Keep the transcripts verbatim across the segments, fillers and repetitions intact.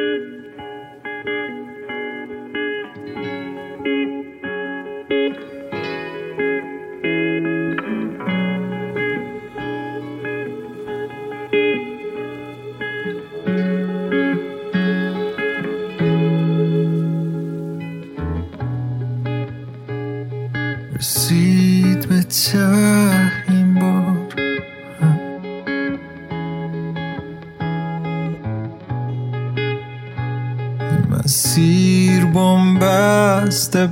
رسید به ته این بار، مسیر بنبسته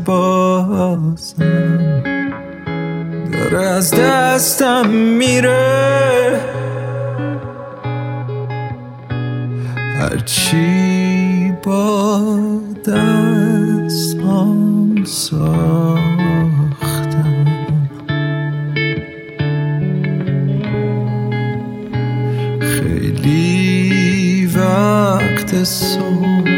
بازم داره از دستم میره، هرچی با دستم ساختم خیلی وقت صبح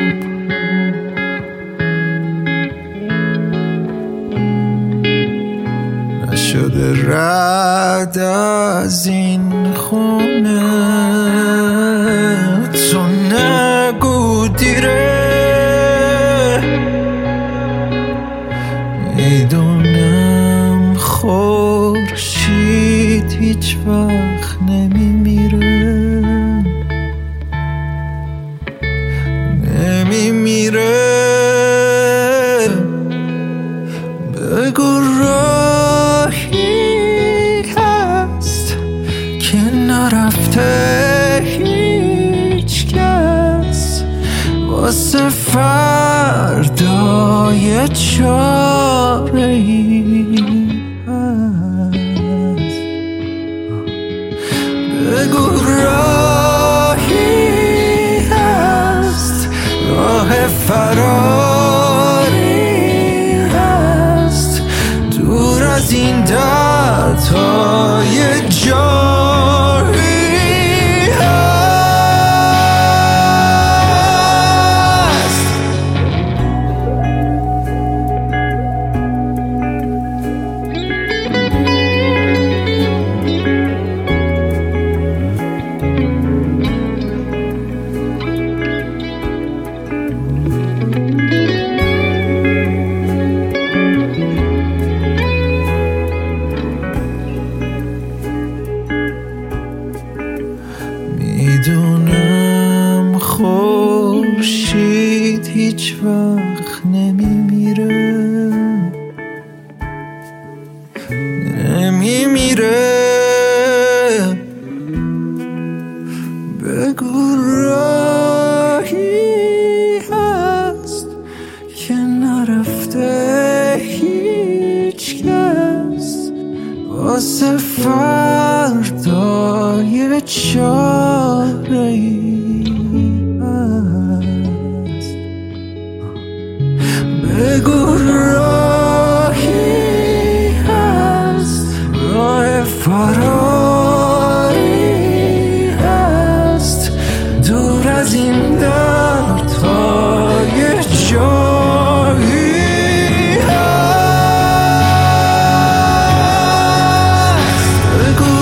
نشده رد از این خونه، تو نگو دیره، میدونم خورشید هیچ وقت نمیمیره، نمیمیره. بگو راهی هست که نرفته هیچ کس، واسه فردای چاره ای هست. بگو راهی هست، راه فراری هست، دور از این دردهای جاری هست. میدونم خورشید هیچ وقت نمیمیره، نمیمیره. بگو راهی هست که نرفته هیچ کس، واسه فردای چاره ای هست. بگو راهی هست، راه فراری هست، دور از این دردهای جایی هست. بگو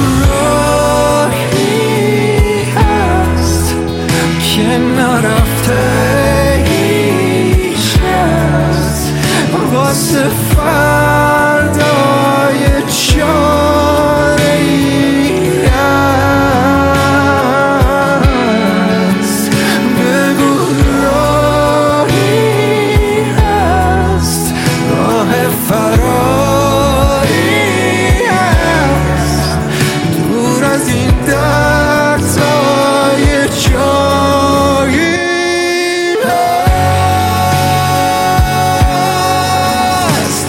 راهی هست که نرفته هیچ کس، واسه فردای چاره ای هست. بگو راهی هست، راه فراری هست، دور از این دردهای جایی هست.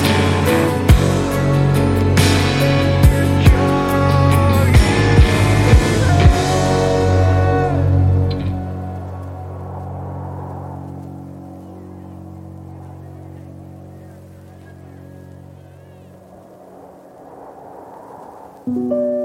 thank you